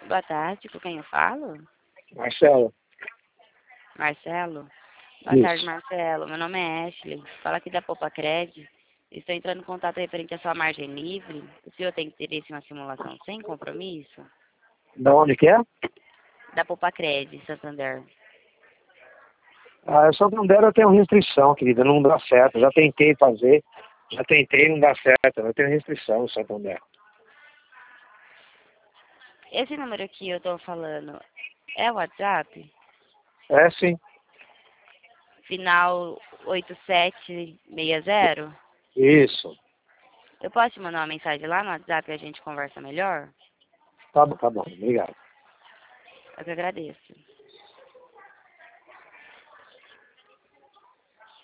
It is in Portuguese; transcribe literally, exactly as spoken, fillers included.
Boa tarde, com quem eu falo? Marcelo. Marcelo? Boa Isso. tarde, Marcelo. Meu nome é Ashley. Fala aqui da Popacred. Estou entrando em contato referente à sua margem livre. O senhor tem interesse em uma simulação sem compromisso? Da onde que é? Da Popacred, Santander. Ah, eu só não der, eu tenho restrição, querida, não dá certo. Já tentei fazer, já tentei, não dá certo. Eu tenho restrição no Santander. Esse número que eu estou falando é o WhatsApp? É sim. Final oito sete seis zero? Isso. Eu posso te mandar uma mensagem lá no WhatsApp e a gente conversa melhor? Tá bom, tá bom. Obrigado. Eu que agradeço.